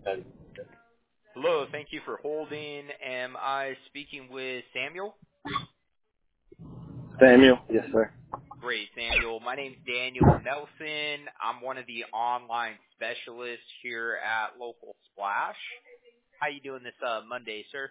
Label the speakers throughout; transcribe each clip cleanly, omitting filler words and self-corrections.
Speaker 1: And
Speaker 2: Hello, thank you for holding. Am I speaking with Samuel?
Speaker 1: Samuel? Yes, sir.
Speaker 2: Great, Samuel. My name's Daniel Nelson. I'm one of the online specialists here at Local Splash. How you doing this Monday, sir?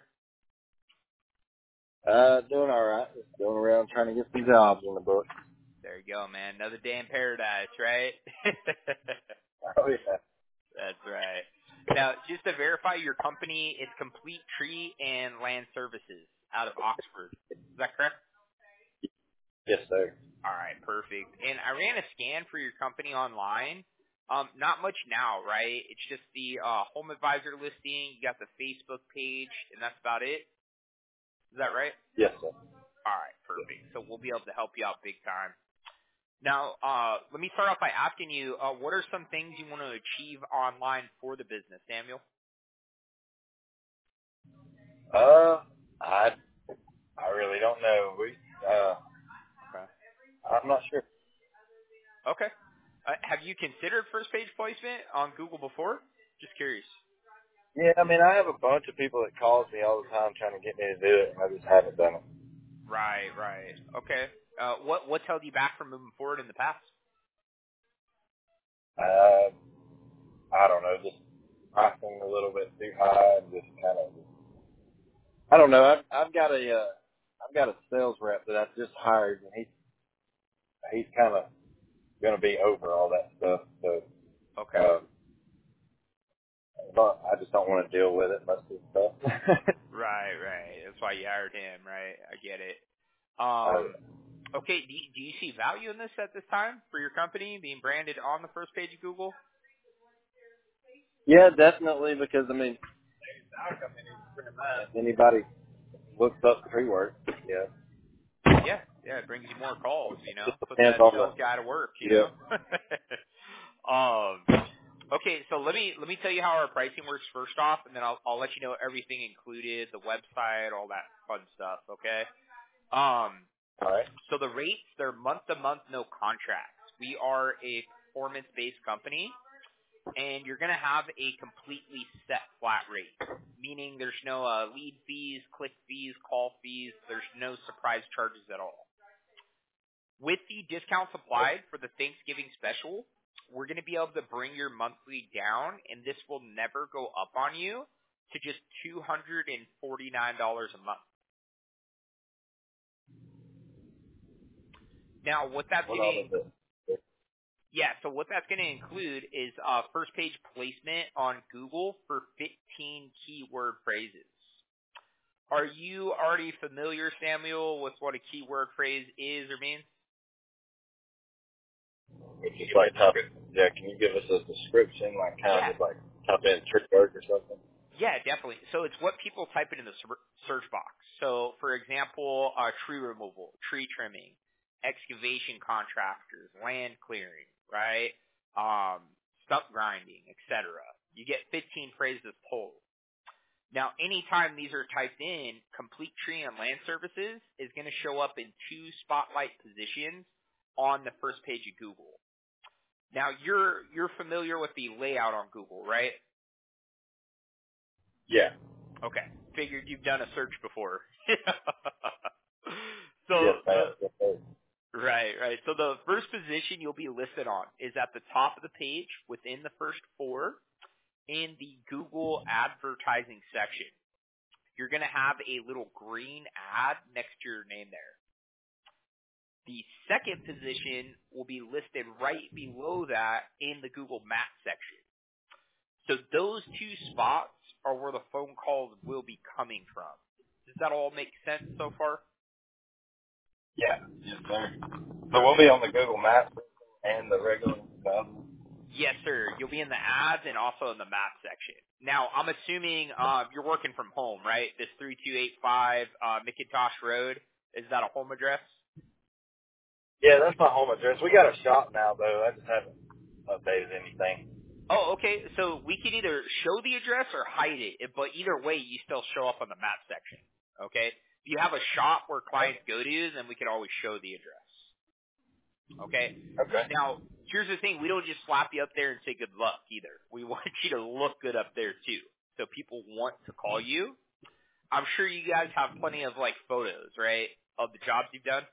Speaker 1: Doing all right. Just going around trying to get some jobs in the book.
Speaker 2: There you go, man. Another day in paradise, right?
Speaker 1: Oh, yeah.
Speaker 2: That's right. Now, just to verify, your company is Complete Tree and Land Services out of Oxford. Is that correct?
Speaker 1: Yes, sir.
Speaker 2: All right, perfect. And I ran a scan for your company online. Not much now, right? It's just the Home Advisor listing. You got the Facebook page, and that's about it. Is that right?
Speaker 1: Yes, sir.
Speaker 2: All right, perfect. So we'll be able to help you out big time. Now, let me start off by asking you, what are some things you want to achieve online for the business, Samuel?
Speaker 1: I really don't know.
Speaker 2: Okay.
Speaker 1: I'm not sure.
Speaker 2: Okay. Have you considered first page placement on Google before? Just curious.
Speaker 1: Yeah, I mean, I have a bunch of people that calls me all the time trying to get me to do it, and I just haven't done it.
Speaker 2: Right, right. Okay. What's held you back from moving forward in the past?
Speaker 1: I don't know, just pricing a little bit too high, and just kind of, I don't know. I've got a sales rep that I've just hired, and he's kind of going to be over all that stuff. So,
Speaker 2: Okay.
Speaker 1: um, but I just don't want to deal with it, most of the stuff.
Speaker 2: Right, right. That's why you hired him, right? I get it.
Speaker 1: uh,
Speaker 2: Okay. Do you see value in this at this time for your company being branded on the first page of Google?
Speaker 1: yeah, definitely, because I mean, if anybody looks up tree work, yeah,
Speaker 2: Yeah, yeah. It brings you more calls.
Speaker 1: just
Speaker 2: Puts
Speaker 1: depends
Speaker 2: that
Speaker 1: on
Speaker 2: sales guy to work.
Speaker 1: the yeah.
Speaker 2: um. Okay, so let me tell you how our pricing works first off, and then I'll let you know everything included, the website, all that fun stuff. Okay. Um.
Speaker 1: All right.
Speaker 2: So the rates, they're month to month, no contracts. We are a performance-based company, and you're going to have a completely set flat rate, meaning there's no lead fees, click fees, call fees. There's no surprise charges at all. With the discounts applied for the Thanksgiving special, we're going to be able to bring your monthly down, and this will never go up on you to just $249 a month. Now, what that's
Speaker 1: What
Speaker 2: going
Speaker 1: all
Speaker 2: to
Speaker 1: is it?
Speaker 2: Yeah, so what that's going to include is first page placement on Google for 15 keyword phrases. Are you already familiar, Samuel, with what a keyword phrase is or means?
Speaker 1: It's just like type it. Yeah, can you give us a description, like kind
Speaker 2: Yeah,
Speaker 1: of like type in tree work or something?
Speaker 2: yeah, definitely. So it's what people type in the search box. So, for example, tree removal, tree trimming, excavation contractors, land clearing, right? Stump grinding, etc. You get 15 phrases total. Now, anytime these are typed in, Complete Tree and Land Services is going to show up in two spotlight positions on the first page of Google. Now, you're familiar with the layout on Google, right?
Speaker 1: Yeah.
Speaker 2: Okay. Figured you've done a search before. so
Speaker 1: Yes,
Speaker 2: the
Speaker 1: ma'am. Yes, sir.
Speaker 2: right, right. So the first position you'll be listed on is at the top of the page within the first four in the Google advertising section. You're going to have a little green ad next to your name there. The second position will be listed right below that in the Google Maps section. So those two spots are where the phone calls will be coming from. Does that all make sense so far?
Speaker 1: Yeah. Yes, sir. So we'll be on the Google Maps and the regular stuff.
Speaker 2: Yes, sir. You'll be in the ads and also in the map section. Now, I'm assuming you're working from home, right? This 3285 McIntosh Road, is that a home address?
Speaker 1: Yeah, that's my home address. We got a shop now, though. I just haven't updated anything.
Speaker 2: Oh, okay. So we can either show the address or hide it, but either way, you still show up on the map section. Okay. If you have a shop where clients go to, then we can always show the address. Okay.
Speaker 1: Okay.
Speaker 2: Now, here's the thing: we don't just slap you up there and say good luck either. We want you to look good up there too, so people want to call you. I'm sure you guys have plenty of like photos, right, of the jobs you've done.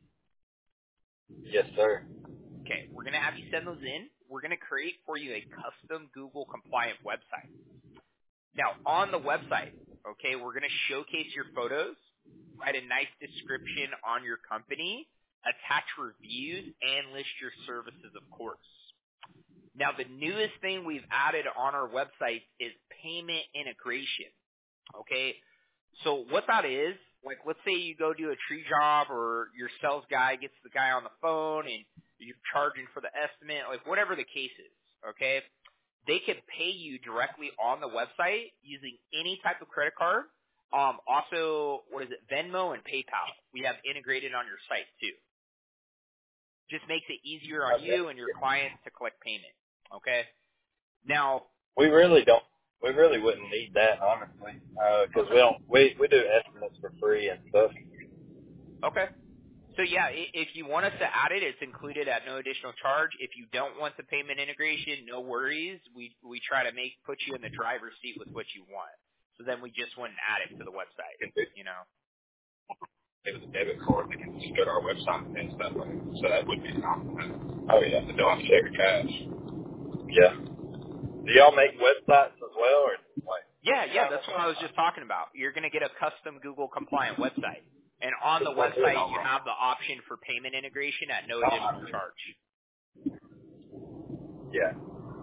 Speaker 1: Yes, sir.
Speaker 2: Okay, we're gonna have you send those in. We're gonna create for you a custom Google compliant website. Now, on the website, okay, we're gonna showcase your photos, write a nice description on your company, attach reviews, and list your services, of course. Now, the newest thing we've added on our website is payment integration. Okay, so what that is, like, let's say you go do a tree job, or your sales guy gets the guy on the phone, and you're charging for the estimate, like whatever the case is. Okay, they can pay you directly on the website using any type of credit card. Also, Venmo and PayPal. We have integrated on your site too. Just makes it easier on you and your clients to collect payment. Okay. Now,
Speaker 1: We really wouldn't need that, honestly, because we do estimates for free and stuff.
Speaker 2: okay. So yeah, if you want us to add it, it's included at no additional charge. If you don't want the payment integration, no worries. We try to put you in the driver's seat with what you want. So then we just wouldn't add it to the website, you know.
Speaker 3: It was a debit card. They can just go to our website and stuff like that. So that would be an option. Oh, yeah. They don't have to check your cash.
Speaker 1: Yeah. Do y'all make websites as well, or like?
Speaker 2: Yeah, that's what I was just talking about. You're going to get a custom Google compliant website. And on the website, you have the option for payment integration at no additional charge.
Speaker 1: Yeah.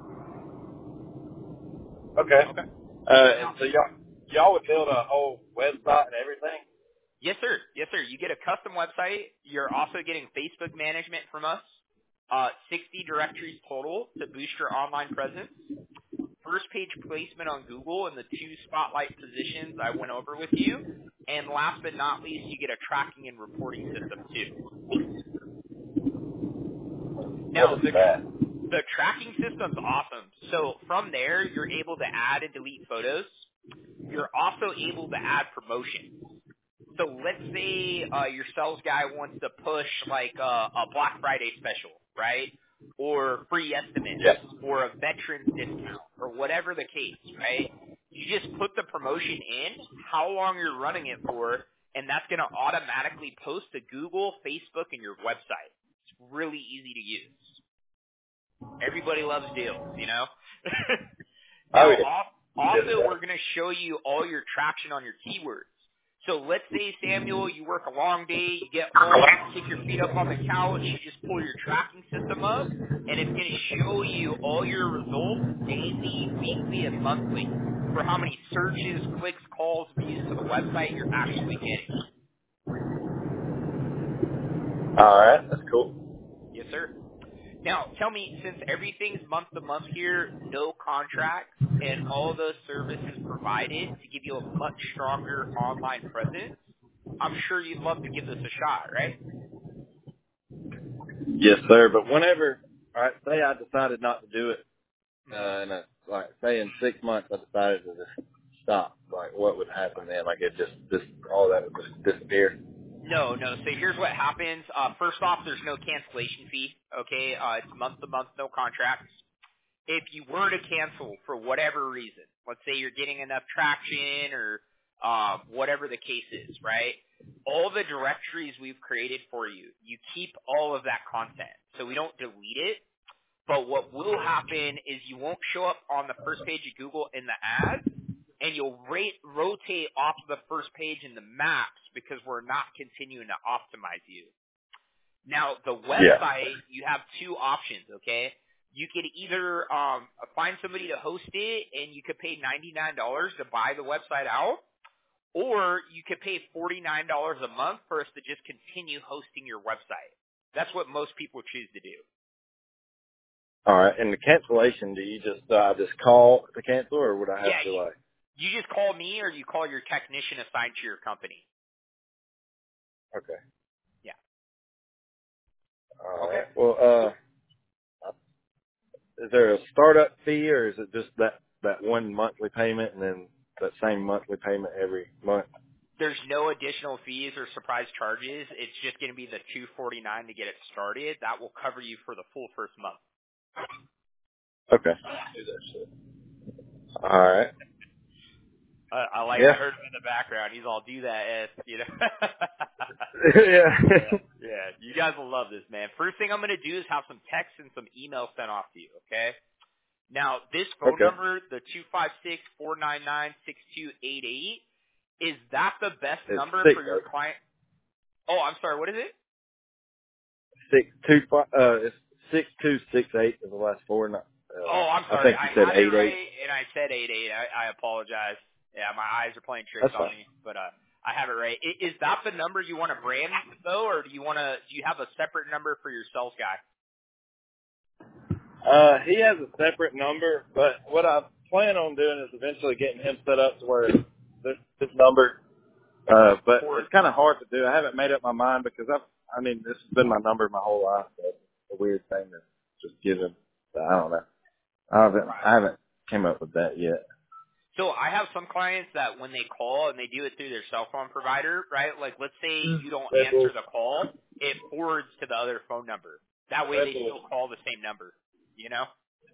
Speaker 1: Okay.
Speaker 2: Okay.
Speaker 1: And so y'all would build a whole website and everything?
Speaker 2: Yes, sir. Yes, sir. You get a custom website. You're also getting Facebook management from us. 60 directories total to boost your online presence. First page placement on Google in the 2 spotlight positions I went over with you. And last but not least, you get a tracking and reporting system too. Now, the tracking system's awesome. So from there, you're able to add and delete photos. You're also able to add promotions. So let's say your sales guy wants to push like a Black Friday special, right? Or free estimates, or a veterans discount, or whatever the case, right? You just put the promotion in, how long you're running it for, and that's going to automatically post to Google, Facebook, and your website. It's really easy to use. Everybody loves deals, you know? Now, also, we're going to show you all your traction on your keywords. So let's say, Samuel, you work a long day, you get home, kick your feet up on the couch, you just pull your tracking system up, and it's going to show you all your results daily, weekly, and monthly for how many searches, clicks, calls, views to the website you're actually getting.
Speaker 1: All right, that's cool.
Speaker 2: Yes, sir. Now, tell me, since everything's month to month here, no contracts, and all those services provided to give you a much stronger online presence, I'm sure you'd love to give this a shot, right?
Speaker 1: Yes, sir. But whenever, all right, say I decided not to do it, and like say in 6 months I decided to just stop, like what would happen then? Like it just all that would just disappear.
Speaker 2: No. So here's what happens. First off, there's no cancellation fee. Okay, it's month to month, no contracts. If you were to cancel for whatever reason, let's say you're getting enough traction or whatever the case is, right? All the directories we've created for you, you keep all of that content. So we don't delete it. But what will happen is you won't show up on the first page of Google in the ads, and you'll rotate off of the first page in the maps because we're not continuing to optimize you. Now, the website, you have 2 options, okay? You could either find somebody to host it, and you could pay $99 to buy the website out, or you could pay $49 a month for us to just continue hosting your website. That's what most people choose to do.
Speaker 1: All right, and the cancellation, do you just call to cancel, or would I have to like?
Speaker 2: You just call me, or you call your technician assigned to your company.
Speaker 1: Okay.
Speaker 2: Yeah.
Speaker 1: All right. Well, is there a startup fee, or is it just that one monthly payment and then that same monthly payment every month?
Speaker 2: There's no additional fees or surprise charges. It's just going to be the $249 to get it started. That will cover you for the full first month.
Speaker 1: Okay.
Speaker 3: Do that shit.
Speaker 1: All right.
Speaker 2: I like. I
Speaker 1: Yeah.
Speaker 2: heard him in the background. He's all do that, you know.
Speaker 1: Yeah.
Speaker 2: Yeah. You guys will love this, man. First thing I'm gonna do is have some text and some emails sent off to you. Okay. Now, this phone
Speaker 1: Okay.
Speaker 2: number, the 256-499-6288, is that the best
Speaker 1: It's
Speaker 2: number
Speaker 1: six.
Speaker 2: for your client? Oh, I'm sorry. What is it?
Speaker 1: 625. It's 6268 is the last four. Not,
Speaker 2: Oh, I'm
Speaker 1: I
Speaker 2: sorry.
Speaker 1: think
Speaker 2: I
Speaker 1: you said
Speaker 2: had it
Speaker 1: 88.
Speaker 2: right, and I said 88. I apologize. Yeah, my eyes are playing tricks
Speaker 1: That's
Speaker 2: on
Speaker 1: fine.
Speaker 2: me, but I have it right. Is that the number you want to brand though, or do you have a separate number for your sales guy?
Speaker 1: He has a separate number, but what I plan on doing is eventually getting him set up to where this number. But
Speaker 2: Or
Speaker 1: it's kind of hard to do. I haven't made up my mind because I mean, this has been my number my whole life. So it's a weird thing to just give him. I don't know. I haven't came up with that yet.
Speaker 2: so I have some clients that when they call and they do it through their cell phone provider, right? Like let's say you don't answer the call, it forwards to the other phone number. That way they still call the same number. You know?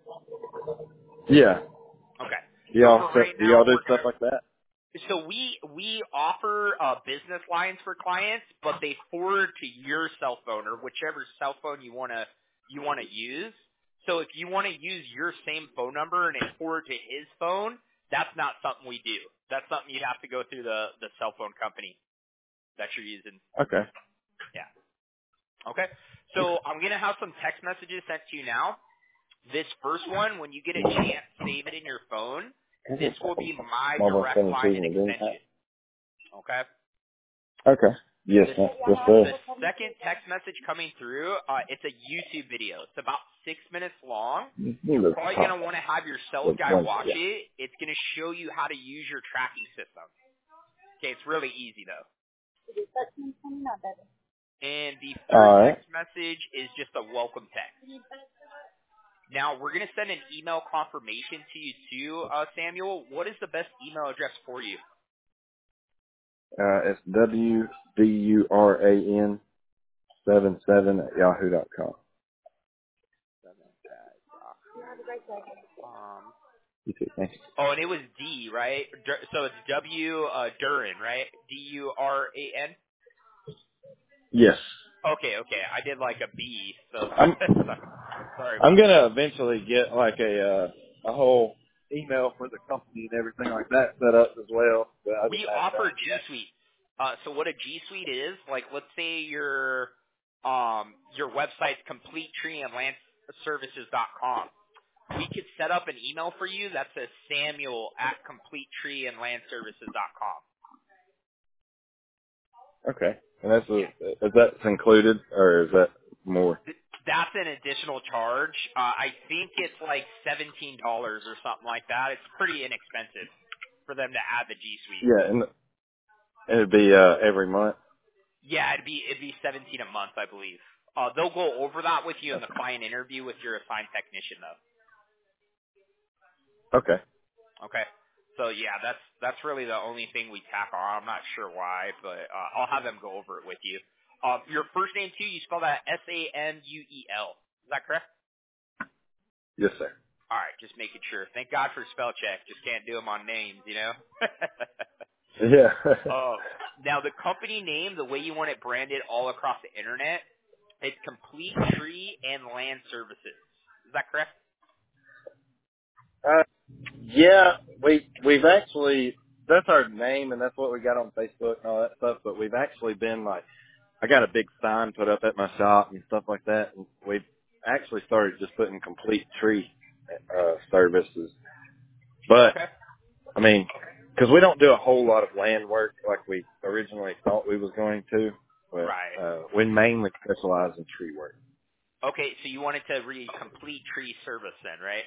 Speaker 1: Yeah.
Speaker 2: Okay.
Speaker 1: Do
Speaker 2: So
Speaker 1: y'all
Speaker 2: for right
Speaker 1: do
Speaker 2: now,
Speaker 1: y'all do
Speaker 2: we're
Speaker 1: stuff
Speaker 2: gonna.
Speaker 1: like that?
Speaker 2: So we offer business lines for clients, but they forward to your cell phone or whichever cell phone you wanna use. So if you want to use your same phone number and it forward to his phone, that's not something we do. That's something you have to go through the cell phone company that you're using.
Speaker 1: Okay.
Speaker 2: Yeah. Okay. So I'm gonna have some text messages sent to you now. This first one, when you get a chance, save it in your phone. This will be my
Speaker 1: Mobile
Speaker 2: direct line and
Speaker 1: 17 again.
Speaker 2: extension. Okay.
Speaker 1: Okay. Yes,
Speaker 2: The,
Speaker 1: yes, sir.
Speaker 2: the second text message coming through, it's a YouTube video. It's about 6 minutes long. You're probably going to want to have your sales guy watch it. It's going to show you how to use your tracking system. Okay, it's really easy though. And the third
Speaker 1: All right.
Speaker 2: text message is just a welcome text. Now, we're going to send an email confirmation to you too, Samuel. What is the best email address for you?
Speaker 1: It's WDURAN77@yahoo.com. You too. Thanks.
Speaker 2: Oh, and it was D, right? So it's Duran, right? Duran?
Speaker 1: Yes.
Speaker 2: Okay. I did like a B, so
Speaker 1: I'm
Speaker 2: sorry
Speaker 1: I'm
Speaker 2: about that.
Speaker 1: gonna eventually get like a whole email for the company and everything like that set up as well. But I just
Speaker 2: We
Speaker 1: haven't done
Speaker 2: offer
Speaker 1: it
Speaker 2: G
Speaker 1: yet.
Speaker 2: Suite. So what a G Suite is, like let's say your website's CompleteTreeAndLandServices.com. We could set up an email for you that says Samuel@CompleteTreeAndLandServices.com.
Speaker 1: Okay. And is that included or is that more?
Speaker 2: That's an additional charge. I think it's like $17 or something like that. It's pretty inexpensive for them to add the G Suite.
Speaker 1: Yeah, and it'd be every month.
Speaker 2: Yeah, it'd be 17 a month, I believe. They'll go over that with you in the client interview with your assigned technician, though.
Speaker 1: Okay.
Speaker 2: Okay. So yeah, that's really the only thing we tack on. I'm not sure why, but I'll have them go over it with you. Your first name too, you spell that Samuel. Is that correct?
Speaker 1: Yes, sir.
Speaker 2: All right, just making sure. Thank God for spell check. Just can't do them on names, you know.
Speaker 1: Yeah.
Speaker 2: Now the company name, the way you want it branded all across the internet, it's Complete Tree and Land Services. Is that correct?
Speaker 1: Yeah, we've actually, that's our name and that's what we got on Facebook and all that stuff, but we've actually been like, I got a big sign put up at my shop and stuff like that, and we've actually started just putting Complete Tree services. But,
Speaker 2: Okay.
Speaker 1: I mean, because we don't do a whole lot of land work like we originally thought we was going to, but
Speaker 2: Right.
Speaker 1: we mainly specialize in tree work.
Speaker 2: Okay, so you wanted to read Complete Tree Service then, right?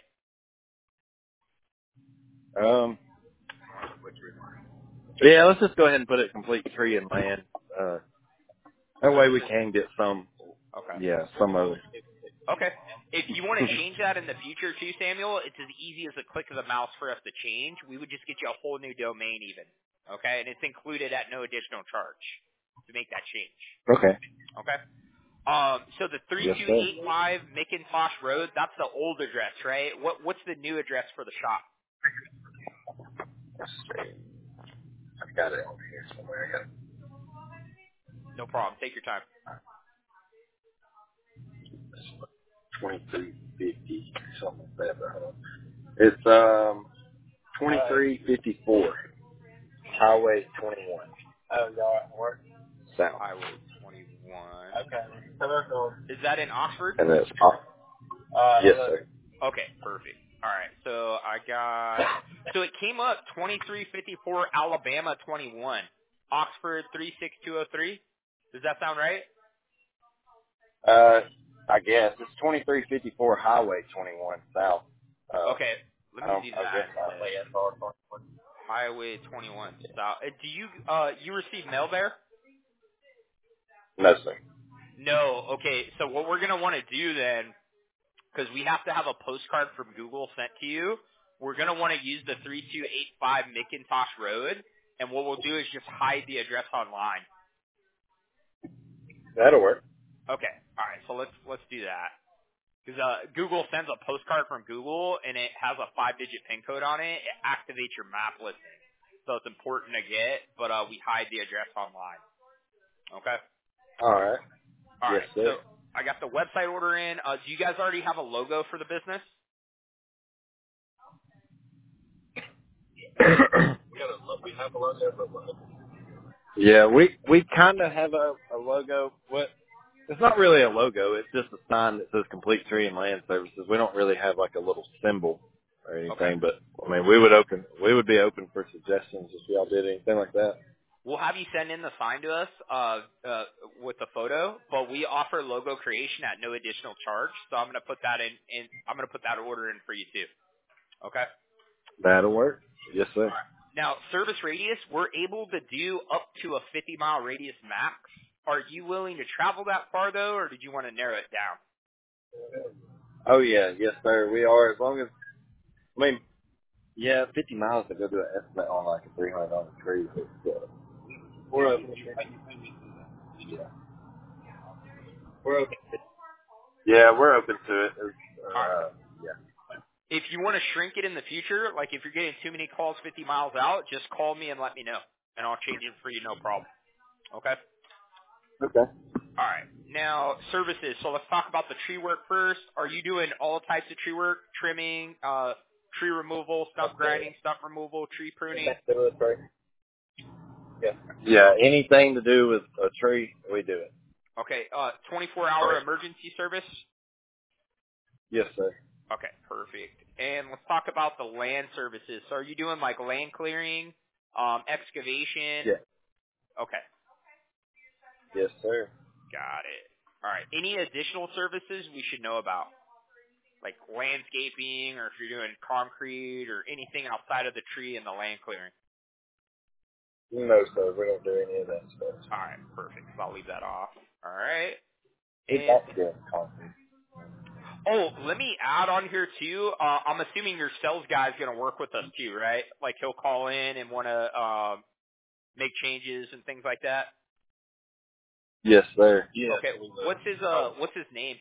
Speaker 1: Yeah, let's just go ahead and put it Complete Tree and Land. That way we can get some,
Speaker 2: Okay.
Speaker 1: some of it.
Speaker 2: Okay. If you want to change that in the future too, Samuel, it's as easy as a click of the mouse for us to change. We would just get you a whole new domain even. Okay? And it's included at no additional charge to make that change.
Speaker 1: Okay.
Speaker 2: Okay? So the
Speaker 1: Yes, sir.
Speaker 2: 3285 McIntosh Road, that's the old address, right? What's the new address for the shop?
Speaker 1: Let's see. I've got it over here somewhere. I got
Speaker 2: No problem. Take your time.
Speaker 1: 2350, something like that. It's 2354 Highway 21. Oh, y'all at work? South.
Speaker 2: Highway 21.
Speaker 1: Okay.
Speaker 2: Is that in Oxford?
Speaker 1: And it's yes, sir.
Speaker 2: Okay, perfect. All right, so so it came up 2354 Alabama 21, Oxford 36203. Does that sound right?
Speaker 1: I guess it's 2354 Highway 21 South.
Speaker 2: Okay, let me do that.
Speaker 1: I guess
Speaker 2: Highway 21 South. Do you receive mail there?
Speaker 1: no, sir.
Speaker 2: No. Okay, so what we're gonna want to do then, because we have to have a postcard from Google sent to you, we're going to want to use the 3285 McIntosh Road, and what we'll do is just hide the address online.
Speaker 1: That'll work.
Speaker 2: Okay. All right. So let's do that. Because Google sends a postcard from Google, and it has a 5-digit PIN code on it. It activates your map listing. So it's important to get, but we hide the address online. Okay?
Speaker 1: All right.
Speaker 2: All
Speaker 1: Yes,
Speaker 2: right.
Speaker 1: sir.
Speaker 2: So I got the website order in. Do you guys already have a logo for the business?
Speaker 3: We have a logo, but
Speaker 1: Yeah, we kind of have a logo. It's not really a logo. It's just a sign that says Complete Tree and Land Services. We don't really have like a little symbol or anything.
Speaker 2: Okay.
Speaker 1: But I mean, we would be open for suggestions if y'all did anything like that.
Speaker 2: We'll have you send in the sign to us with the photo, but we offer logo creation at no additional charge. So I'm going to put that in I'm going to put that order in for you too. Okay?
Speaker 1: That'll work. Yes, sir.
Speaker 2: All right. Now, service radius, we're able to do up to a 50-mile radius max. Are you willing to travel that far, though, or did you want to narrow it down?
Speaker 1: Oh yeah, yes, sir. We are, as long as, I mean, yeah, 50 miles to go do an estimate on like a $300 tree. We're open. Yeah. We're open. Yeah, we're open to it. Yeah.
Speaker 2: If you want to shrink it in the future, like if you're getting too many calls 50 miles out, just call me and let me know, and I'll change it for you, no problem. Okay?
Speaker 1: Okay.
Speaker 2: All right. Now, services. So let's talk about the tree work first. Are you doing all types of tree work, trimming, tree removal, stump grinding, stump removal, tree pruning?
Speaker 1: Yeah. Yeah, anything to do with a tree, we do it.
Speaker 2: Okay. 24-hour emergency service?
Speaker 1: Yes, sir.
Speaker 2: Okay, perfect. And let's talk about the land services. So are you doing like land clearing, excavation?
Speaker 1: Yeah.
Speaker 2: Okay.
Speaker 1: Yes, sir.
Speaker 2: Got it. All right. Any additional services we should know about? Like landscaping, or if you're doing concrete or anything outside of the tree and the land clearing?
Speaker 1: No, sir. We don't do any of that stuff.
Speaker 2: All right, perfect. So I'll leave that off. All right.
Speaker 1: It's
Speaker 2: And
Speaker 1: not good concrete.
Speaker 2: let me add on here too. I'm assuming your sales guy's going to work with us too, right? Like he'll call in and want to make changes and things like that.
Speaker 1: Yes, sir.
Speaker 3: yeah.
Speaker 2: Okay. What's his name?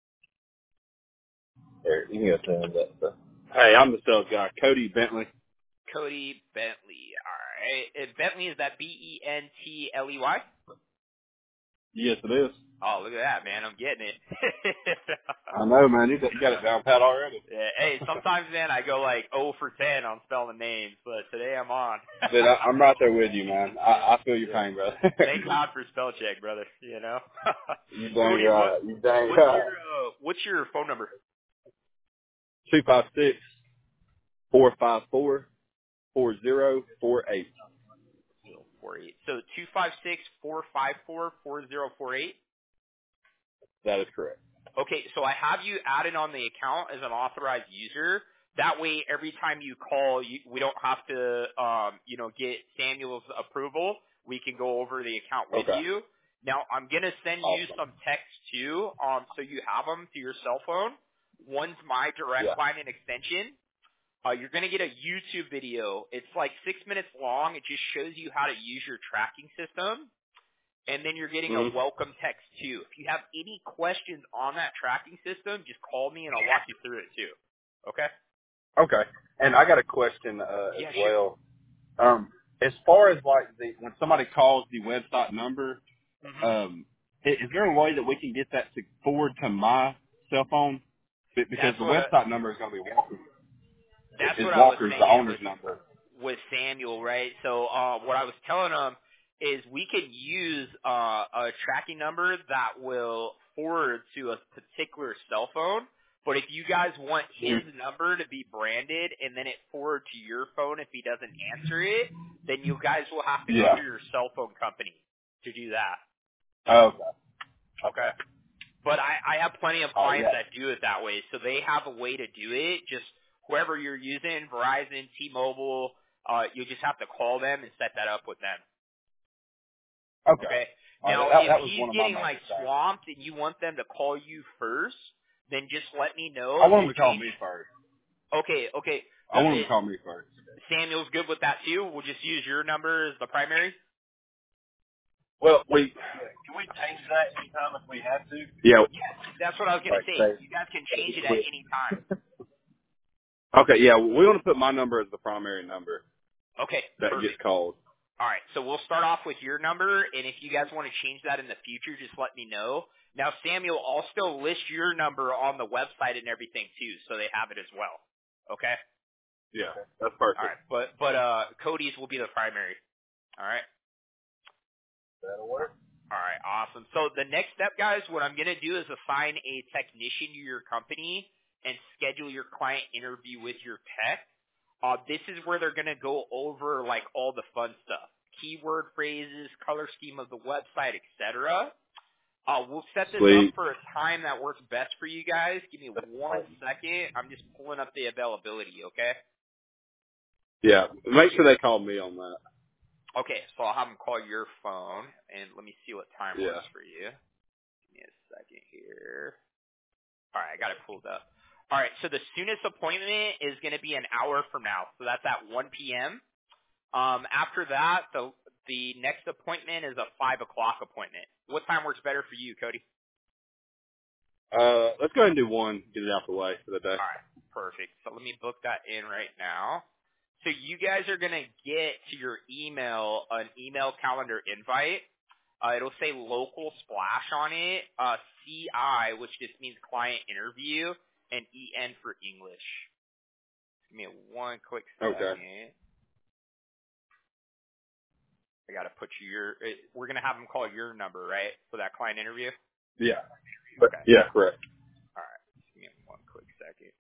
Speaker 1: There, you can go tell him that stuff.
Speaker 3: Hey, I'm the sales guy, Cody Bentley.
Speaker 2: Cody Bentley. All right. And Bentley, is that Bentley?
Speaker 3: Yes, it is.
Speaker 2: Oh, look at that, man. I'm getting it.
Speaker 3: I know, man. You got it down pat already.
Speaker 2: Yeah, hey, sometimes, man, I go like 0 for 10 on spelling names, but today I'm on.
Speaker 3: Dude, I'm right there with you, man. I feel your pain, brother.
Speaker 2: Thank God for spell check, brother. You know.
Speaker 3: You dang
Speaker 2: Cody,
Speaker 3: right. You dang right.
Speaker 2: what's your phone number?
Speaker 3: 256-454-4048.
Speaker 2: 48. So 256-454-4048.
Speaker 3: That is correct.
Speaker 2: Okay, so I have you added on the account as an authorized user. That way, every time you call, we don't have to, get Samuel's approval. We can go over the account with you. Now, I'm going to send you some text too, so you have them to your cell phone. One's my direct line and extension. You're going to get a YouTube video. It's like 6 minutes long. It just shows you how to use your tracking system. and then you're getting a welcome text too. If you have any questions on that tracking system, just call me and I'll walk you through it too. Okay?
Speaker 4: Okay. And I got a question as well. As far as like when somebody calls the website number, is there a way that we can get that to forward to my cell phone? Because the website number is going to be Walker.
Speaker 2: That's
Speaker 4: what
Speaker 2: Walker's
Speaker 4: the owner's number.
Speaker 2: With Samuel, right? So what I was telling him is we could use a tracking number that will forward to a particular cell phone. But if you guys want his number to be branded and then it forward to your phone if he doesn't answer it, then you guys will have to go through your cell phone company to do that. Okay. But I have plenty of clients that do it that way, so they have a way to do it. Just whoever you're using, Verizon, T-Mobile, you just have to call them and set that up with them. Okay. Now, if he's getting like swamped and you want them to call you first, then just let me know.
Speaker 4: I want him to call me first.
Speaker 2: Okay.
Speaker 4: I want him to call me first.
Speaker 2: Samuel's good with that too? We'll just use your number as the primary?
Speaker 4: Well,
Speaker 1: can we change that anytime if we have to?
Speaker 4: Yeah.
Speaker 2: Yes, that's what I was going to say. You guys can change it at any time.
Speaker 4: Okay, yeah, we want to put my number as the primary number.
Speaker 2: Okay,
Speaker 4: that
Speaker 2: perfect.
Speaker 4: gets called.
Speaker 2: All right, so we'll start off with your number, and if you guys want to change that in the future, just let me know. Now, Samuel, I'll still list your number on the website and everything too, so they have it as well. Okay?
Speaker 4: Yeah, that's perfect.
Speaker 2: All right, but Cody's will be the primary. All right?
Speaker 1: That'll work.
Speaker 2: All right, awesome. So the next step, guys, what I'm going to do is assign a technician to your company and schedule your client interview with your tech. This is where they're going to go over like all the fun stuff, keyword phrases, color scheme of the website, etc. We'll set this up for a time that works best for you guys. Give me 1 second. I'm just pulling up the availability, okay?
Speaker 4: Yeah, make sure they call me on that.
Speaker 2: Okay, so I'll have them call your phone, and let me see what time works for you. Give me a second here. All right, I got it pulled up. All right, so the soonest appointment is going to be an hour from now, so that's at 1 p.m. After that, the next appointment is a 5 o'clock appointment. What time works better for you, Cody?
Speaker 4: Let's go ahead and do 1, get it out the way for the day.
Speaker 2: All right, perfect. So let me book that in right now. So you guys are going to get to your email an email calendar invite. It'll say local splash on it, CI, which just means client interview, and EN for English. Give me 1 quick second.
Speaker 4: Okay.
Speaker 2: I got to put we're going to have them call your number, right, for that client interview?
Speaker 4: Yeah.
Speaker 2: Okay.
Speaker 4: Yeah, correct.
Speaker 2: All right. Give me 1 quick second.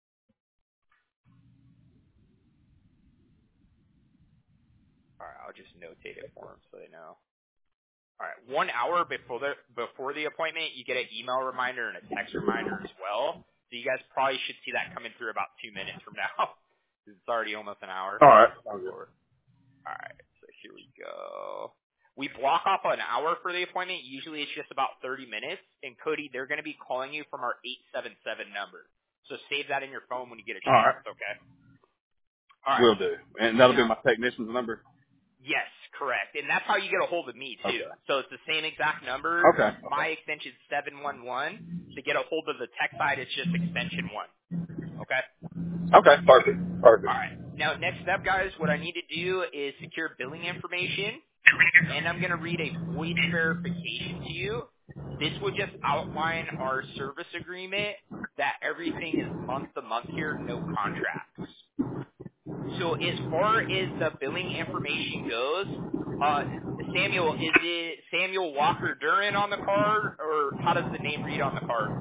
Speaker 2: All right, I'll just notate it for them so they know. All right, 1 hour before the appointment, you get an email reminder and a text reminder as well. So you guys probably should see that coming through about 2 minutes from now. It's already almost an hour.
Speaker 4: All right.
Speaker 2: All right, so here we go. We block off an hour for the appointment. Usually it's just about 30 minutes. And Cody, they're going to be calling you from our 877 number. So save that in your phone when you get a chance.
Speaker 4: All right.
Speaker 2: Okay. All right.
Speaker 4: Will do. And that'll be my technician's number?
Speaker 2: Yes, correct. And that's how you get a hold of me, too.
Speaker 4: Okay.
Speaker 2: So it's the same exact number.
Speaker 4: Okay.
Speaker 2: My extension is 711. To get a hold of the tech side, it's just extension 1. Okay?
Speaker 4: Okay, perfect.
Speaker 2: All right. Now, next step, guys, what I need to do is secure billing information, and I'm going to read a voice verification to you. This would just outline our service agreement that everything is month-to-month here, no contracts. So as far as the billing information goes, Samuel, is it Samuel Walker Duran on the card, or how does the name read on the card?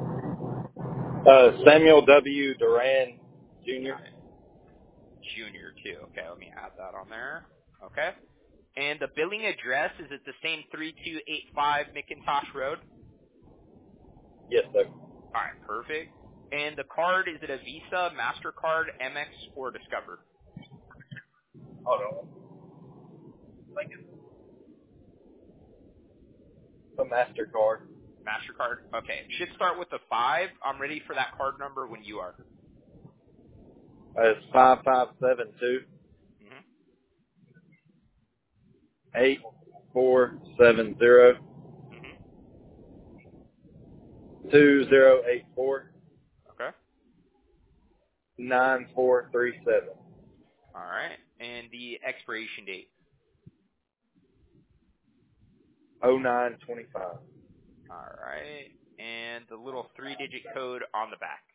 Speaker 1: Samuel W. Duran, Jr.
Speaker 2: Junior, too. Okay, let me add that on there. Okay. And the billing address, is it the same 3285 McIntosh Road?
Speaker 1: Yes, sir.
Speaker 2: All right, perfect. And the card, is it a Visa, MasterCard, Amex, or Discover?
Speaker 1: Hold on. I think it's a MasterCard.
Speaker 2: MasterCard? Okay. It should start with the 5. I'm ready for that card number when you are.
Speaker 1: It's 5572
Speaker 2: Mm-hmm.
Speaker 1: 8 8470 2084
Speaker 2: Okay.
Speaker 1: 9437.
Speaker 2: All right. And the expiration date.
Speaker 1: 0925.
Speaker 2: All right. And the little 3-digit code on the back.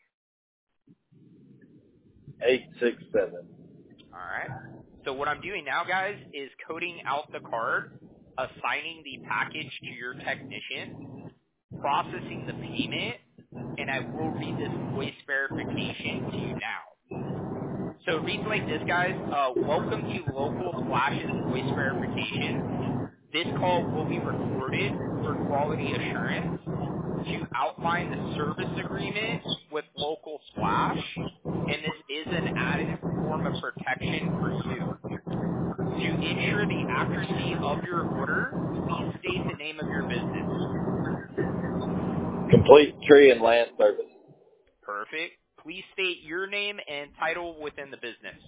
Speaker 1: 867.
Speaker 2: All right. So what I'm doing now, guys, is coding out the card, assigning the package to your technician, processing the payment, and I will read this voice verification to you now. So it reads like this, guys. Welcome to Local Splash's voice verification. This call will be recorded for quality assurance to outline the service agreement with Local Splash, and this is an added form of protection for you. To ensure the accuracy of your order, please state the name of your business.
Speaker 1: Complete Tree and Land Service.
Speaker 2: Perfect. Please state your name and title within the business.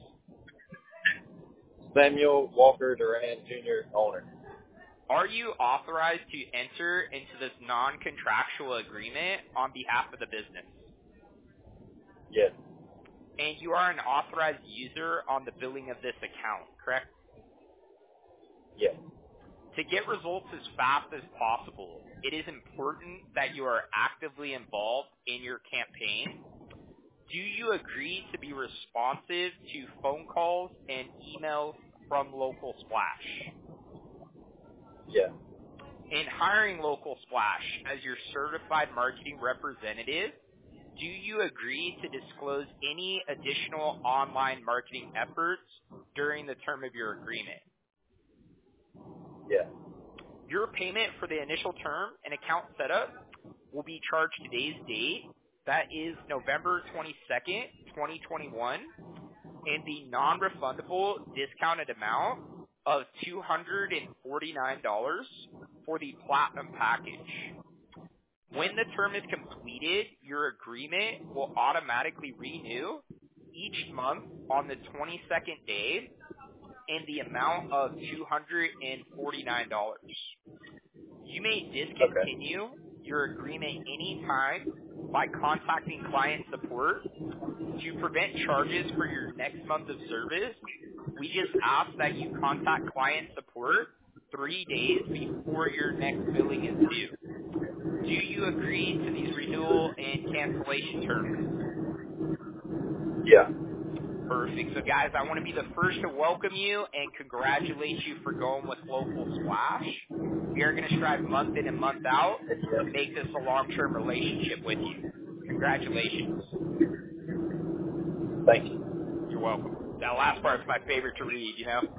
Speaker 1: Samuel Walker Duran Jr., owner.
Speaker 2: Are you authorized to enter into this non-contractual agreement on behalf of the business?
Speaker 1: Yes.
Speaker 2: And you are an authorized user on the billing of this account, correct?
Speaker 1: Yes.
Speaker 2: To get results as fast as possible, it is important that you are actively involved in your campaign. Do you agree to be responsive to phone calls and emails from Local Splash?
Speaker 1: Yes.
Speaker 2: In hiring Local Splash as your certified marketing representative, do you agree to disclose any additional online marketing efforts during the term of your agreement?
Speaker 1: Yes.
Speaker 2: Your payment for the initial term and account setup will be charged today's date. That is November 22nd, 2021, and the non-refundable discounted amount of $249 for the Platinum package. When the term is completed, your agreement will automatically renew each month on the 22nd day in the amount of $249. You may discontinue your agreement anytime by contacting client support. To prevent charges for your next month of service, we just ask that you contact client support 3 days before your next billing is due. Do you agree to these renewal and cancellation terms?
Speaker 1: Yeah.
Speaker 2: Perfect. So, guys, I want to be the first to welcome you and congratulate you for going with Local Splash. We are going to strive month in and month out to make this a long-term relationship with you. Congratulations.
Speaker 1: Thank you.
Speaker 2: You're welcome. That last part's my favorite to read, you know?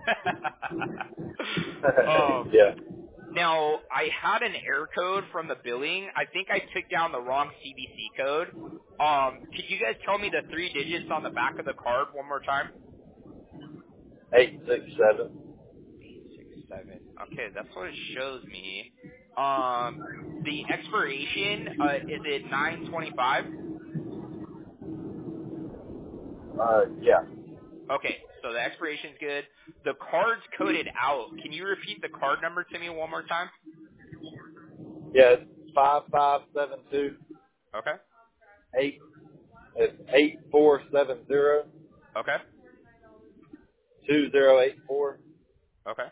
Speaker 1: Yeah.
Speaker 2: Now, I had an error code from the billing. I think I took down the wrong CVC code. Could you guys tell me the 3 digits on the back of the card one more time?
Speaker 1: 867.
Speaker 2: 867. Okay, that's what it shows me. The expiration, is it 9/25?
Speaker 1: Yeah.
Speaker 2: Okay, so the expiration's good. The card's coded out. Can you repeat the card number to me one more time?
Speaker 1: Yeah, it's 5572.
Speaker 2: Okay.
Speaker 1: It's 8470
Speaker 2: Okay.
Speaker 1: 2084
Speaker 2: Okay.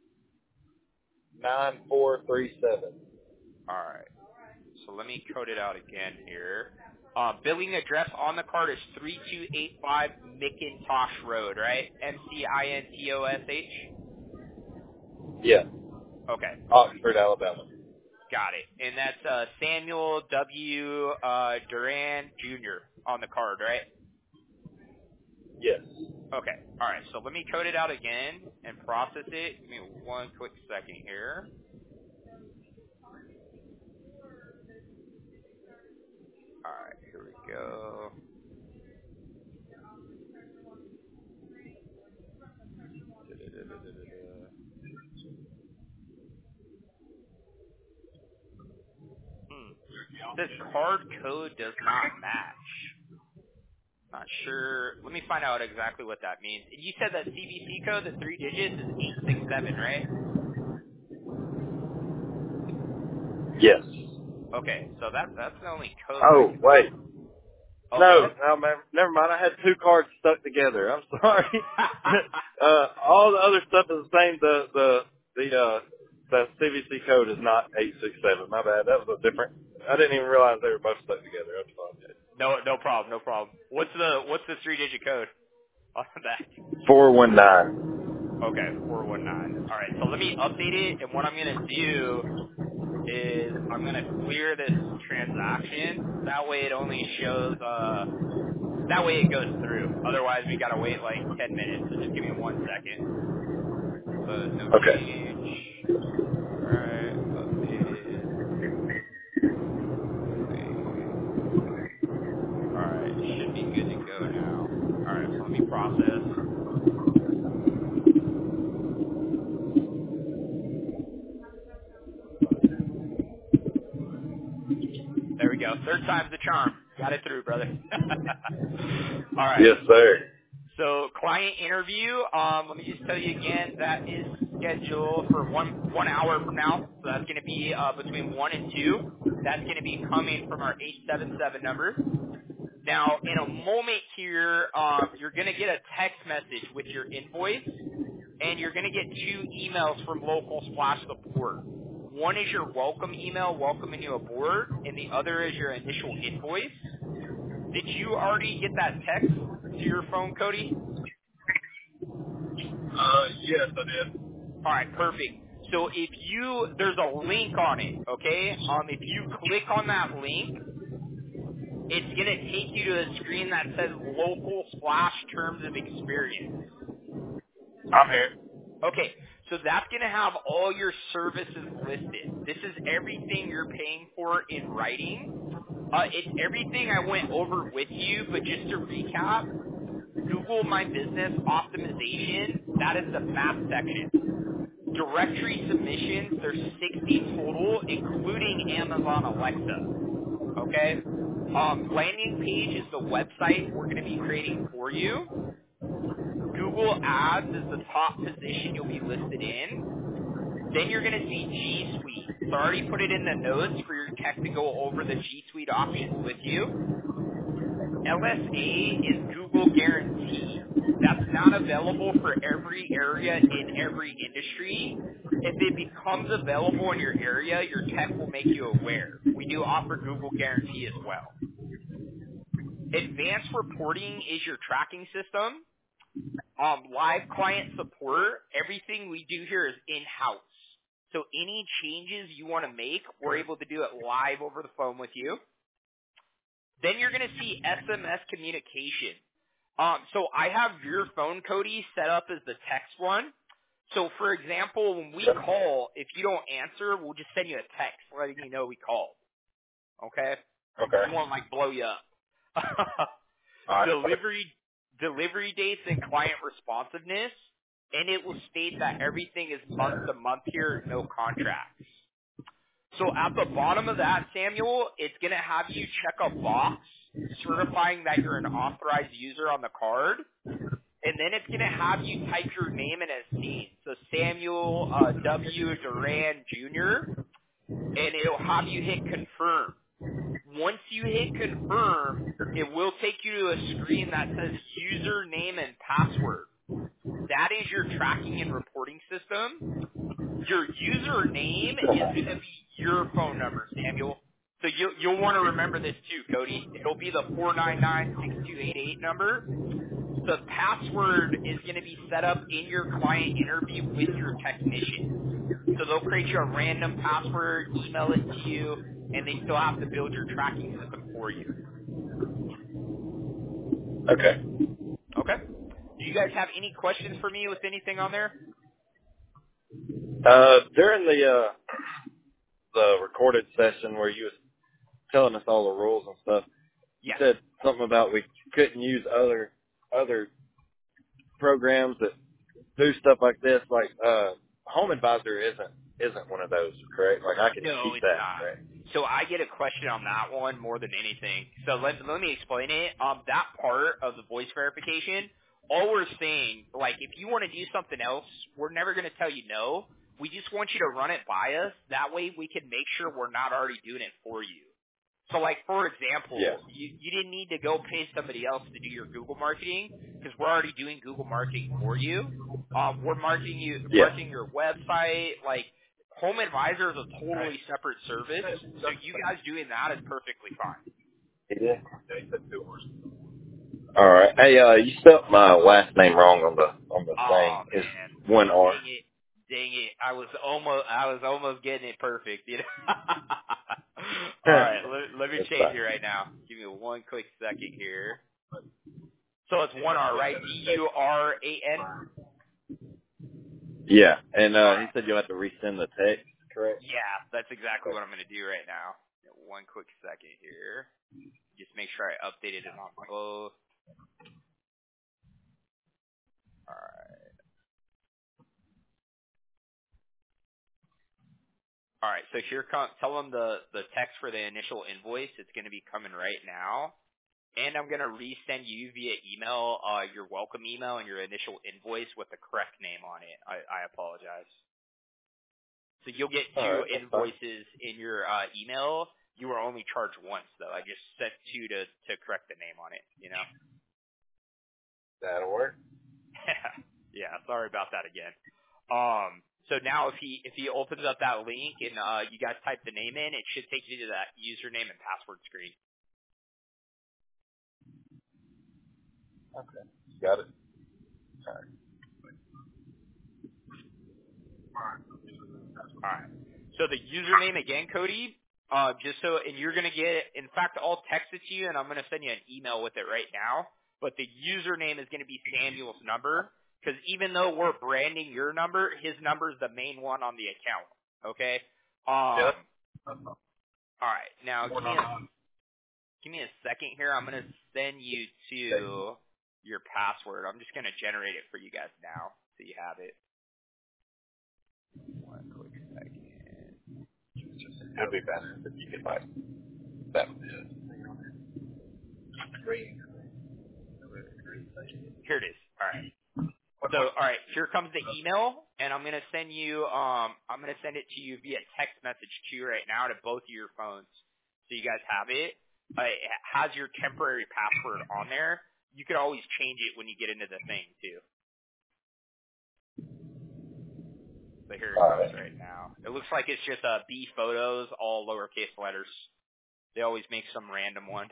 Speaker 1: 9437.
Speaker 2: All right. So let me code it out again here. Billing address on the card is 3285 McIntosh Road, right? McIntosh?
Speaker 1: Yeah.
Speaker 2: Okay.
Speaker 1: Oxford, Alabama.
Speaker 2: Got it. And that's Samuel W. Duran Jr. on the card, right?
Speaker 1: Yes.
Speaker 2: Okay. All right. So let me code it out again and process it. Give me one quick second here. All right. Here we go. This card code does not match. Not sure. Let me find out exactly what that means. You said that CVC code, the 3 digits, is 867, right?
Speaker 1: Yes.
Speaker 2: Okay, so that's the only code.
Speaker 1: Oh, wait.
Speaker 2: Oh,
Speaker 1: No, man, never mind. I had two cards stuck together. I'm sorry. All the other stuff is the same. The CVC code is not 867. My bad. That was a different. I didn't even realize they were both stuck together. I'm sorry.
Speaker 2: No problem, no problem. What's the 3-digit code on the back?
Speaker 1: 419.
Speaker 2: Okay, 419. All right, so let me update it, and what I'm gonna do is I'm gonna clear this transaction. That way, it only shows. That way, it goes through. Otherwise, we gotta wait like 10 minutes. So just give me 1 second. So no
Speaker 1: Okay.
Speaker 2: change. All right, updated. All right, should be good to go now. All right, so let me process. There we go. Third time's the charm. Got it through, brother. All right.
Speaker 1: Yes, sir.
Speaker 2: So client interview. Let me just tell you again. That is scheduled for one hour from now. So that's going to be between 1 and 2. That's going to be coming from our 877 number. Now, in a moment here, you're going to get a text message with your invoice, and you're going to get 2 emails from Local Splash Support. One is your welcome email, welcoming you aboard, and the other is your initial invoice. Did you already get that text to your phone, Cody?
Speaker 3: Yes, I did.
Speaker 2: All right, perfect. So there's a link on it, okay? If you click on that link, it's going to take you to a screen that says Local Splash Terms of Experience.
Speaker 3: I'm here.
Speaker 2: Okay, so that's going to have all your services listed. This is everything you're paying for in writing. It's everything I went over with you, but just to recap, Google My Business Optimization, that is the map section. Directory submissions, there's 60 total, including Amazon Alexa. Okay? Landing page is the website we're going to be creating for you. Google Ads is the top position you'll be listed in. Then you're going to see G Suite. So I already put it in the notes for your tech to go over the G Suite options with you. LSA is Google Guarantee. That's not available for every area in every industry. If it becomes available in your area, your tech will make you aware. We do offer Google Guarantee as well. Advanced reporting is your tracking system. Live client support, everything we do here is in-house. So any changes you want to make, we're able to do it live over the phone with you. Then you're going to see SMS communication. So I have your phone, Cody, set up as the text one. So, for example, when we call, if you don't answer, we'll just send you a text letting you know we called. Okay?
Speaker 3: Okay.
Speaker 2: We won't, like, blow you up.
Speaker 3: All right.
Speaker 2: Delivery dates and client responsiveness, and it will state that everything is month to month here, no contracts. So at the bottom of that, Samuel, it's going to have you check a box certifying that you're an authorized user on the card, and then it's going to have you type your name and as seen. So Samuel W. Duran Jr., and it'll have you hit confirm. Once you hit confirm, it will take you to a screen that says username and password. That is your tracking and reporting system. Your username is going to be your phone number, Samuel. So you'll want to remember this too, Cody. It'll be the 499-6288 number. The password is going to be set up in your client interview with your technician. So they'll create you a random password, email it to you, and they still have to build your tracking system for you.
Speaker 1: Okay.
Speaker 2: Okay. Do you guys have any questions for me with anything on there?
Speaker 1: During the recorded session where you was telling us all the rules and stuff, you said something about we couldn't use other programs that do stuff like this. Like Home Advisor isn't one of those, correct? Like I can keep that.
Speaker 2: Not.
Speaker 1: Correct?
Speaker 2: So I get a question on that one more than anything. So let me explain it. That part of the voice verification, all we're saying, like if you want to do something else, we're never going to tell you no. We just want you to run it by us. That way we can make sure we're not already doing it for you. So, like, for example, you didn't need to go pay somebody else to do your Google marketing because we're already doing Google marketing for you. We're marketing your website. Like, Home Advisor is a totally separate service, so you guys doing that is perfectly fine.
Speaker 1: Yeah. All right. Hey, you spelled my last name wrong on the thing. It's one R.
Speaker 2: Dang it! I was almost getting it perfect. You know. All right, let me change it right now. Give me one quick second here. So it's one R, right? DURAN.
Speaker 1: Yeah, and he said you'll have to resend the text, correct?
Speaker 2: Yeah, that's exactly what I'm going to do right now. One quick second here. Just make sure I updated it on both. All right. All right, so here tell them the text for the initial invoice. It's going to be coming right now. And I'm going to resend you via email your welcome email and your initial invoice with the correct name on it. I apologize. So you'll get two invoices in your email. You were only charged once, though. I just sent two to correct the name on it, you know?
Speaker 1: That'll work.
Speaker 2: Yeah, sorry about that again. So now if he opens up that link and you guys type the name in, it should take you to that username and password screen.
Speaker 1: Okay. Got it.
Speaker 2: All right. So the username again, Cody, and you're going to get, in fact, I'll text it to you and I'm going to send you an email with it right now. But the username is going to be Samuel's number because even though we're branding your number, his number is the main one on the account. Okay? All right. Now, give me a second here. I'm going to send you to your password. I'm just going to generate it for you guys now so you have it. One quick second.
Speaker 1: It'll be better if you could like that.
Speaker 2: Here it is. All right. So, all right, here comes the email, and I'm gonna send you. I'm gonna send it to you via text message to you right now to both of your phones, so you guys have it. It has your temporary password on there. You can always change it when you get into the thing too. But here it goes right now. It looks like it's just B photos, all lowercase letters. They always make some random one.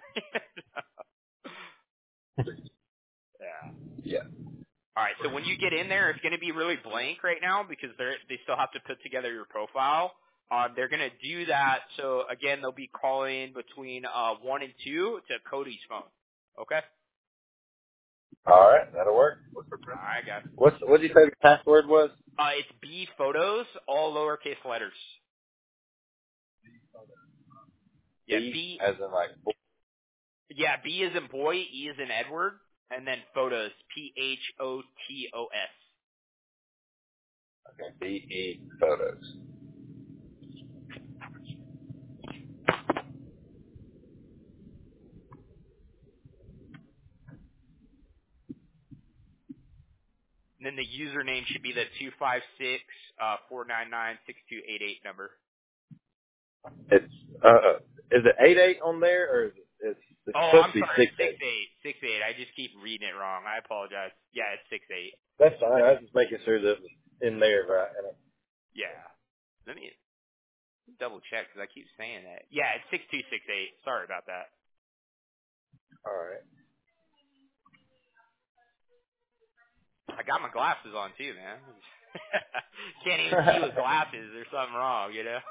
Speaker 1: Yeah.
Speaker 2: All right, so when you get in there, it's going to be really blank right now because they still have to put together your profile. They're going to do that. So again, they'll be calling between 1 and 2 to Cody's phone. Okay.
Speaker 1: All right, that'll work.
Speaker 2: All right, guys.
Speaker 1: What did you say the password was?
Speaker 2: It's B photos, all lowercase letters. Yeah, B
Speaker 1: as in like.
Speaker 2: Yeah, B is in boy, E is in Edward, and then photos, PHOTOS.
Speaker 1: Okay, BE photos.
Speaker 2: And then the username should be the 256-499-6288 number.
Speaker 1: It's is it 88 on there or is it's supposed to be 68?
Speaker 2: 68. I just keep reading it wrong. I apologize. Yeah, it's 68.
Speaker 1: That's fine. I was just making sure that it was in there, right?
Speaker 2: Yeah. Let me double check because I keep saying that. Yeah, it's 6268. Sorry about that.
Speaker 1: All right.
Speaker 2: I got my glasses on too, man. Can't even see with glasses. There's something wrong, you know.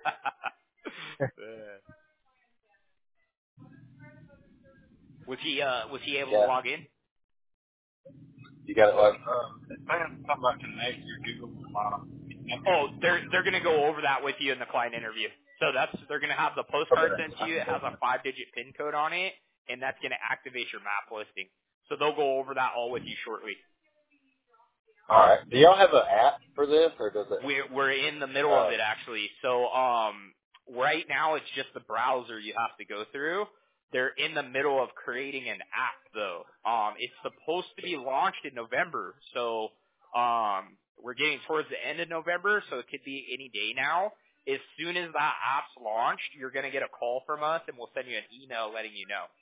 Speaker 2: Was he able to log in?
Speaker 1: You got it logged.
Speaker 3: Something about connect your Google.
Speaker 2: Oh, they're gonna go over that with you in the client interview. So they're gonna have the postcard sent to you. It has a 5-digit PIN code on it, and that's gonna activate your map listing. So they'll go over that all with you shortly.
Speaker 1: All right. Do y'all have an app for this, or does it?
Speaker 2: We're in the middle of it actually. So right now it's just the browser you have to go through. They're in the middle of creating an app though. It's supposed to be launched in November. So We're getting towards the end of November, so it could be any day now. As soon as that app's launched, you're going to get a call from us, and we'll send you an email letting you know.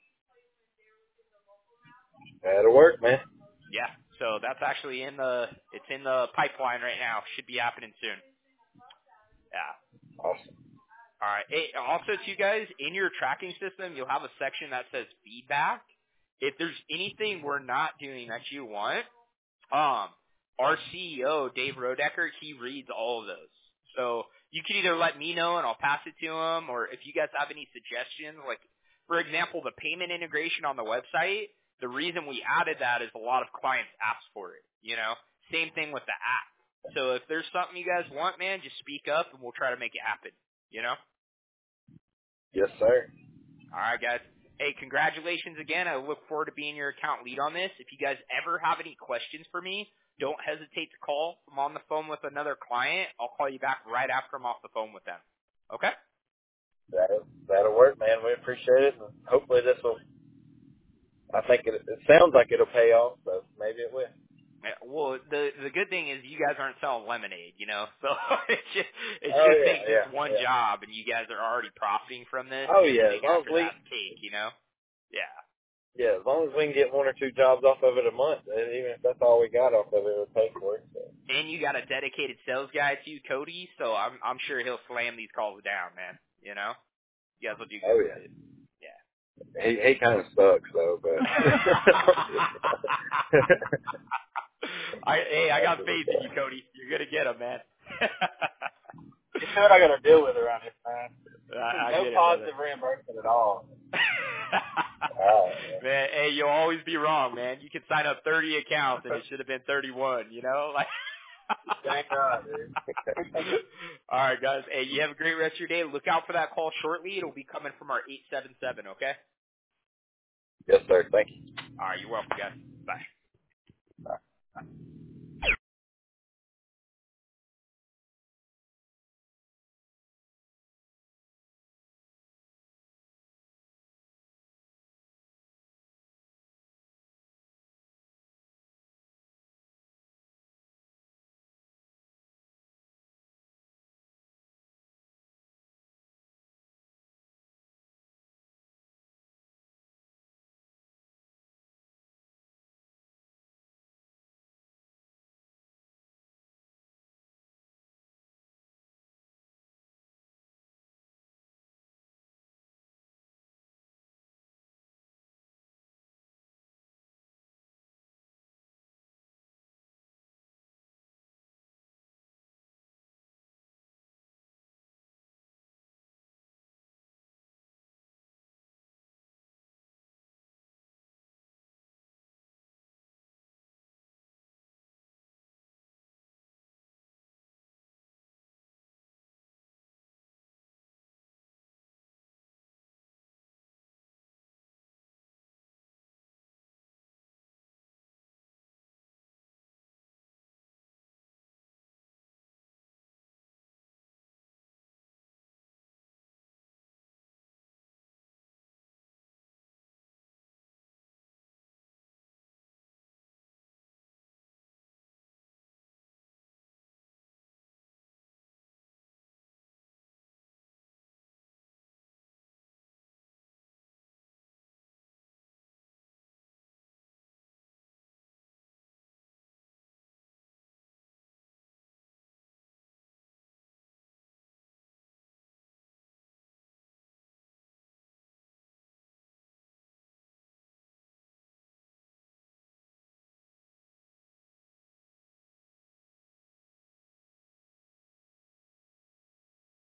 Speaker 1: That'll work, man.
Speaker 2: Yeah, so that's actually it's in the pipeline right now. Should be happening soon. Yeah.
Speaker 1: Awesome.
Speaker 2: All right. Hey, also, to you guys, in your tracking system, you'll have a section that says feedback. If there's anything we're not doing that you want, our CEO, Dave Rodecker, he reads all of those. So you can either let me know and I'll pass it to him, or if you guys have any suggestions, like, for example, the payment integration on the website, the reason we added that is a lot of clients ask for it, you know? Same thing with the app. So if there's something you guys want, man, just speak up and we'll try to make it happen, you know?
Speaker 1: Yes, sir.
Speaker 2: All right, guys. Hey, congratulations again. I look forward to being your account lead on this. If you guys ever have any questions for me, don't hesitate to call. I'm on the phone with another client. I'll call you back right after I'm off the phone with them. Okay?
Speaker 1: That'll work, man. We appreciate it. And hopefully this will, I think it sounds like it'll pay off, so maybe it will.
Speaker 2: Yeah, well, the good thing is you guys aren't selling lemonade, you know, so it just takes this one job, and you guys are already profiting from this.
Speaker 1: Oh yeah, as long as we
Speaker 2: cake, you know. Yeah.
Speaker 1: Yeah, as long as we can get one or two jobs off of it a month, even if that's all we got off of it, it'll pay for it. So.
Speaker 2: And you got a dedicated sales guy too, Cody. So I'm sure he'll slam these calls down, man. You know, you guys will do good.
Speaker 1: Oh yeah. He kind of sucks though, but.
Speaker 2: I got faith in you, Cody. You're gonna get him, man.
Speaker 1: You know what I got to deal with around this time?
Speaker 2: No
Speaker 1: positive reimbursement at all.
Speaker 2: Man, hey, you'll always be wrong, man. You could sign up 30 accounts and it should have been 31. You know, like.
Speaker 1: Thank God, dude.
Speaker 2: All right, guys. Hey, you have a great rest of your day. Look out for that call shortly. It'll be coming from our 877. Okay.
Speaker 1: Yes, sir. Thank you.
Speaker 2: All right, you're welcome, guys. Bye.
Speaker 1: Bye.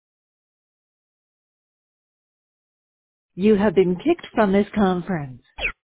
Speaker 5: You have been kicked from this conference.